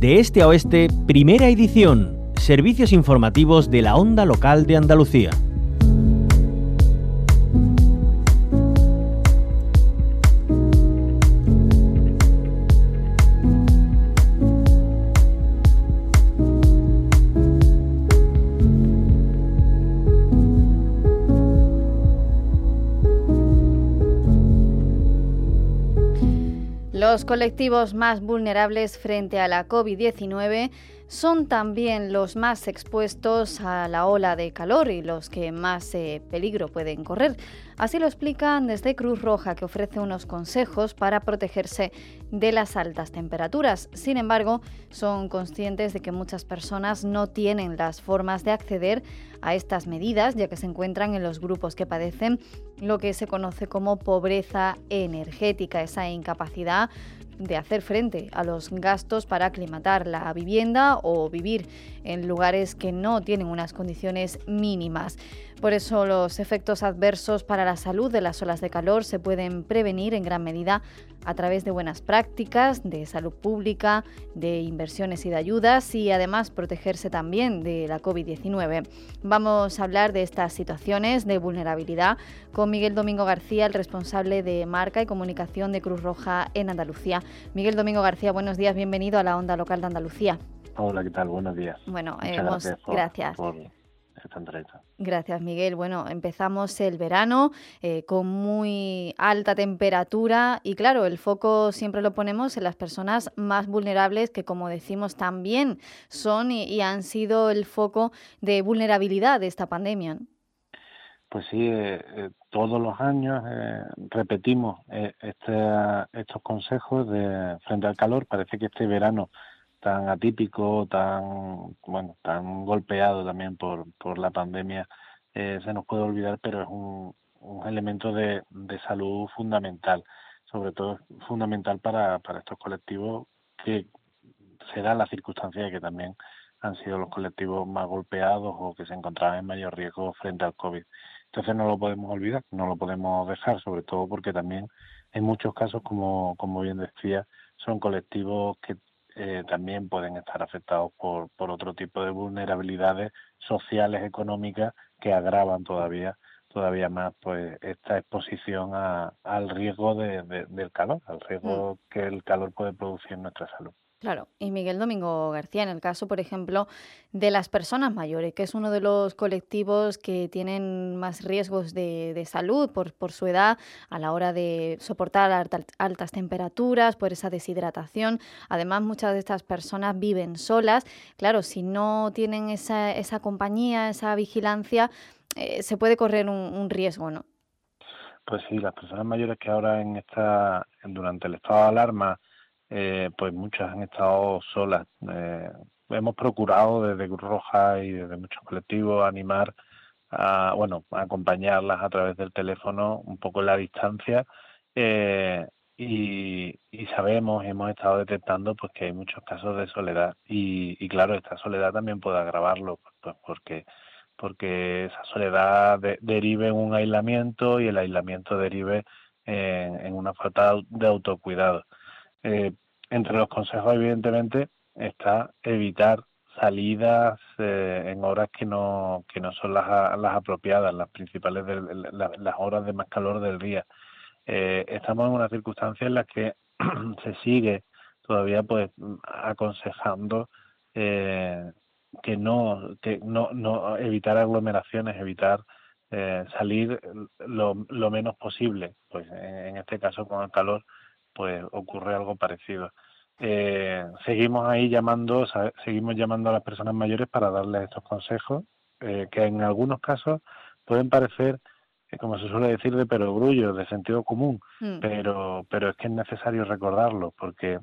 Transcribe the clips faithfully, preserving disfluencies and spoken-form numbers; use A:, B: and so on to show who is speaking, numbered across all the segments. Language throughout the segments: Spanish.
A: De este a oeste, primera edición. Servicios informativos de la Onda Local de Andalucía.
B: Los colectivos más vulnerables frente a la COVID diecinueve son también los más expuestos a la ola de calor y los que más eh, peligro pueden correr. Así lo explican desde Cruz Roja, que ofrece unos consejos para protegerse de las altas temperaturas. Sin embargo, son conscientes de que muchas personas no tienen las formas de acceder a estas medidas, ya que se encuentran en los grupos que padecen lo que se conoce como pobreza energética, esa incapacidad de hacer frente a los gastos para aclimatar la vivienda o vivir en lugares que no tienen unas condiciones mínimas. Por eso los efectos adversos para la salud de las olas de calor se pueden prevenir en gran medida a través de buenas prácticas de salud pública, de inversiones y de ayudas, y además protegerse también de la COVID diecinueve. Vamos a hablar de estas situaciones de vulnerabilidad con Miguel Domingo García, el responsable de marca y comunicación de Cruz Roja en Andalucía. Miguel Domingo García, buenos días, bienvenido a la Onda Local de Andalucía.
C: Hola, ¿qué tal? Buenos días.
B: Bueno,
C: Muchas
B: hemos...
C: gracias, por,
B: gracias.
C: por esta entrevista.
B: Gracias, Miguel. Bueno, empezamos el verano eh, con muy alta temperatura y claro, el foco siempre lo ponemos en las personas más vulnerables que, como decimos, también son y, y han sido el foco de vulnerabilidad de esta pandemia, ¿no?
C: Pues sí, eh, eh, todos los años eh, repetimos eh, este, estos consejos de frente al calor. Parece que este verano tan atípico, tan bueno, tan golpeado también por, por la pandemia, eh, se nos puede olvidar, pero es un, un elemento de, de salud fundamental, sobre todo fundamental para, para estos colectivos que se da la circunstancia de que también han sido los colectivos más golpeados o que se encontraban en mayor riesgo frente al COVID. Entonces no lo podemos olvidar, no lo podemos dejar, sobre todo porque también en muchos casos, como, como bien decía, son colectivos que eh, también pueden estar afectados por, por otro tipo de vulnerabilidades sociales, económicas, que agravan todavía todavía más pues esta exposición a, al riesgo de, de, del calor, al riesgo mm. que el calor puede producir en nuestra salud.
B: Claro, y Miguel Domingo García, en el caso, por ejemplo, de las personas mayores, que es uno de los colectivos que tienen más riesgos de, de salud por, por su edad a la hora de soportar altas, altas temperaturas, por esa deshidratación. Además, muchas de estas personas viven solas. Claro, si no tienen esa, esa compañía, esa vigilancia, eh, se puede correr un, un riesgo, ¿no?
C: Pues sí, las personas mayores que ahora en esta, durante el estado de alarma, Eh, pues muchas han estado solas. Eh, hemos procurado desde Cruz Roja y desde muchos colectivos animar a, bueno, a acompañarlas a través del teléfono un poco en la distancia eh, y, y sabemos y hemos estado detectando pues que hay muchos casos de soledad y, y claro, esta soledad también puede agravarlo pues porque porque esa soledad de, derive en un aislamiento y el aislamiento derive en, en una falta de autocuidado. Eh, entre los consejos, evidentemente, está evitar salidas eh, en horas que no que no son las, las apropiadas, las principales, de, la, las horas de más calor del día. Eh, estamos en una circunstancia en la que se sigue todavía pues aconsejando eh, que no que no no evitar aglomeraciones, evitar eh, salir lo, lo menos posible. Pues en, en este caso con el calor pues ocurre algo parecido. Eh, seguimos ahí llamando, ¿sabe? seguimos llamando a las personas mayores para darles estos consejos, eh, que en algunos casos pueden parecer, eh, como se suele decir, de perogrullo, de sentido común, mm. pero pero es que es necesario recordarlo, porque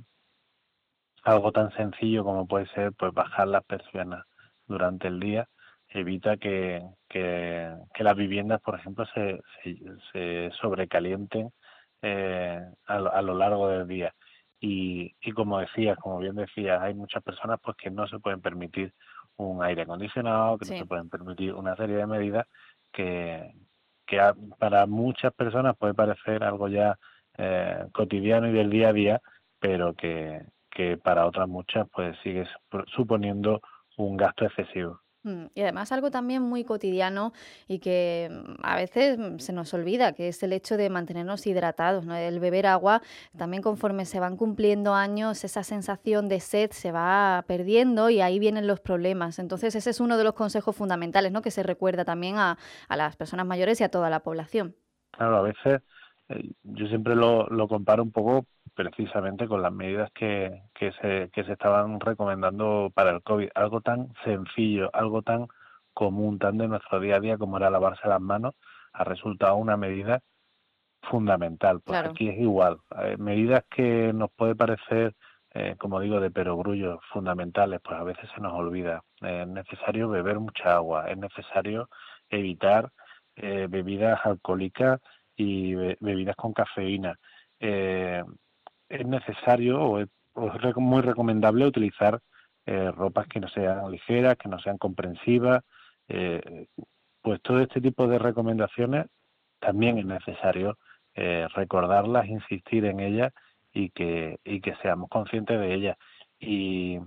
C: algo tan sencillo como puede ser pues bajar las persianas durante el día evita que, que, que las viviendas, por ejemplo, se, se, se sobrecalienten eh, a, lo, a lo largo del día. Y, y como decías, como bien decías, hay muchas personas pues que no se pueden permitir un aire acondicionado, que sí. no se pueden permitir una serie de medidas que, que a, para muchas personas puede parecer algo ya eh, cotidiano y del día a día, pero que, que para otras muchas pues sigue suponiendo un gasto excesivo.
B: Y además algo también muy cotidiano y que mm, a veces mm, se nos olvida, que es el hecho de mantenernos hidratados, ¿no? El beber agua, también conforme se van cumpliendo años, esa sensación de sed se va perdiendo y ahí vienen los problemas. Entonces ese es uno de los consejos fundamentales, ¿no? Que se recuerda también a, a las personas mayores y a toda la población.
C: Claro, a veces eh, yo siempre lo, lo comparo un poco precisamente con las medidas que, que, se, que se estaban recomendando para el COVID. Algo tan sencillo, algo tan común, tan de nuestro día a día como era lavarse las manos, ha resultado una medida fundamental. Pues
B: Claro.
C: aquí es igual. Eh, medidas que nos puede parecer, eh, como digo, de perogrullo, fundamentales, pues a veces se nos olvida. Eh, es necesario beber mucha agua, es necesario evitar eh, bebidas alcohólicas y be bebidas con cafeína. Eh, es necesario o es, o es rec muy recomendable utilizar eh, ropas que no sean ligeras, que no sean comprensivas. Eh, pues todo este tipo de recomendaciones también es necesario eh, recordarlas, insistir en ellas y que, y que seamos conscientes de ellas. Y,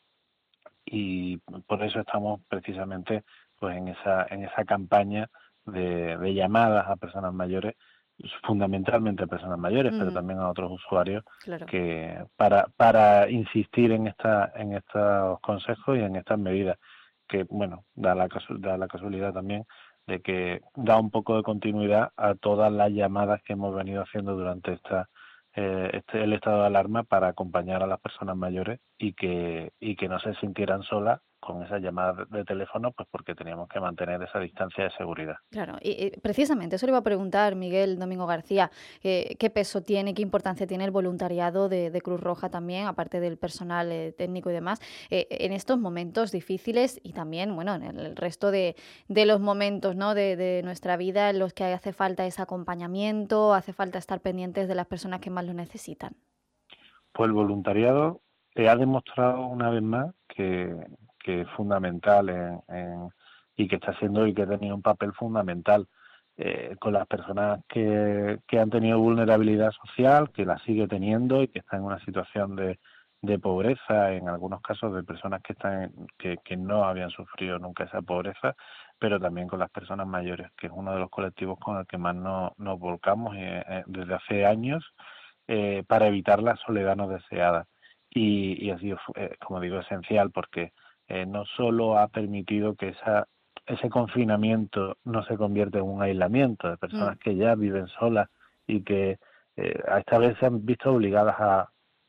C: y por eso estamos precisamente pues en esa, en esa campaña de, de llamadas a personas mayores, fundamentalmente a personas mayores, pero
B: Ujú,
C: también a otros usuarios,
B: claro.
C: que para, para insistir en esta, en estos consejos y en estas medidas, que bueno, da la, casu da la casualidad también de que da un poco de continuidad a todas las llamadas que hemos venido haciendo durante esta eh, este el estado de alarma para acompañar a las personas mayores y que y que no se sintieran solas con esas llamadas de teléfono, pues porque teníamos que mantener esa distancia de seguridad.
B: Claro, y, y precisamente eso le iba a preguntar Miguel Domingo García, eh, ¿qué peso tiene, qué importancia tiene el voluntariado de, de Cruz Roja también, aparte del personal eh, técnico y demás, eh, en estos momentos difíciles y también, bueno, en el, el resto de, de los momentos, ¿no? de, de nuestra vida en los que hace falta ese acompañamiento, hace falta estar pendientes de las personas que más lo necesitan?
C: Pues el voluntariado eh, ha demostrado una vez más que, que es fundamental en, en, y que está siendo y que ha tenido un papel fundamental eh, con las personas que, que han tenido vulnerabilidad social, que la sigue teniendo y que están en una situación de, de pobreza, en algunos casos de personas que están que, que no habían sufrido nunca esa pobreza, pero también con las personas mayores, que es uno de los colectivos con el que más nos, nos volcamos eh, eh, desde hace años, eh, para evitar la soledad no deseada. Y, y ha sido, eh, como digo, esencial porque eh, no solo ha permitido que esa, ese confinamiento no se convierta en un aislamiento de
B: Mm,
C: personas que ya viven solas y que eh, a esta vez se han visto obligadas a,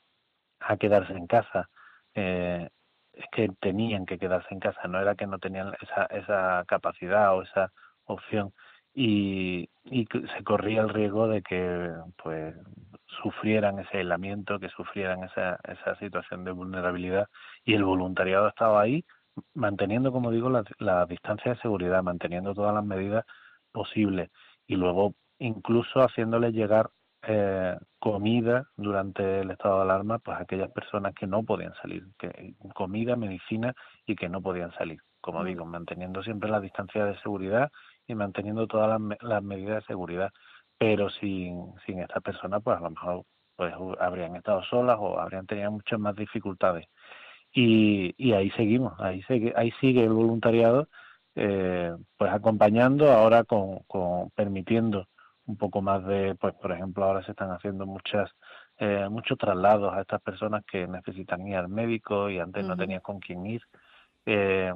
C: a quedarse en casa. Eh, es que tenían que quedarse en casa, no era que no tenían esa, esa capacidad o esa opción. Y, y se corría el riesgo de que pues sufrieran ese aislamiento, que sufrieran esa, esa situación de vulnerabilidad, y el voluntariado estaba ahí manteniendo, como digo, la, la distancia de seguridad, manteniendo todas las medidas posibles y luego incluso haciéndoles llegar eh, comida durante el estado de alarma pues a aquellas personas que no podían salir, que comida, medicina y que no podían salir, como
B: mm.
C: digo, manteniendo siempre la distancia de seguridad y manteniendo todas las, las medidas de seguridad, pero sin, sin estas personas pues a lo mejor pues habrían estado solas o habrían tenido muchas más dificultades. Y, y ahí seguimos, ahí sigue, ahí sigue el voluntariado, eh, pues acompañando ahora con, con permitiendo un poco más de, pues por ejemplo ahora se están haciendo muchas eh, muchos traslados a estas personas que necesitan ir al médico y antes no
B: Ujú.
C: tenían con quién ir, eh,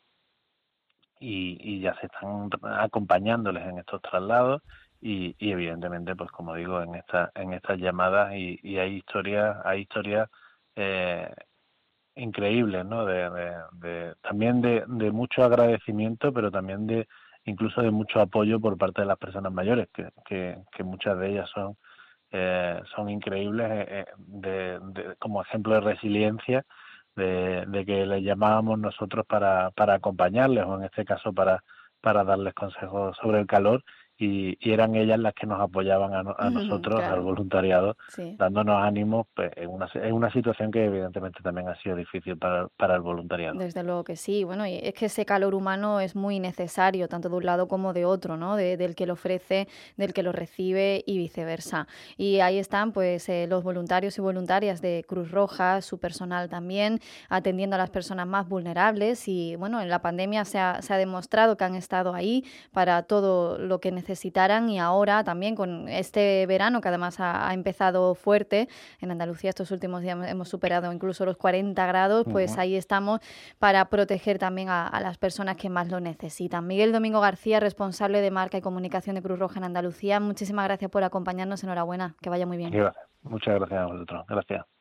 C: y, y ya se están acompañándoles en estos traslados y, y evidentemente pues como digo en esta en estas llamadas y, y hay historias hay historias eh, increíbles, ¿no? De, de, de también de, de mucho agradecimiento, pero también de incluso de mucho apoyo por parte de las personas mayores, que, que, que muchas de ellas son eh, son increíbles eh, eh, de, de, como ejemplo de resiliencia, de, de que les llamábamos nosotros para, para acompañarles, o en este caso para, para darles consejos sobre el calor, y, y eran ellas las que nos apoyaban a, no, a nosotros,
B: Claro.
C: al voluntariado,
B: Sí.
C: dándonos ánimos pues, en, una, en una situación que evidentemente también ha sido difícil para, para el voluntariado.
B: Desde luego que sí. Bueno, y es que ese calor humano es muy necesario, tanto de un lado como de otro, ¿no? De- del que lo ofrece, del que lo recibe y viceversa. Y ahí están, pues, eh, los voluntarios y voluntarias de Cruz Roja, su personal también, atendiendo a las personas más vulnerables. Y bueno, en la pandemia se ha, se ha demostrado que han estado ahí para todo lo que necesitaran, y ahora también con este verano, que además ha, ha empezado fuerte en Andalucía. Estos últimos días hemos superado incluso los cuarenta grados, pues
C: Uh-huh.
B: ahí estamos para proteger también a, a las personas que más lo necesitan. Miguel Domingo García, responsable de marca y comunicación de Cruz Roja en Andalucía, muchísimas gracias por acompañarnos. Enhorabuena, que vaya muy bien.
C: Gracias. Muchas gracias a vosotros. Gracias.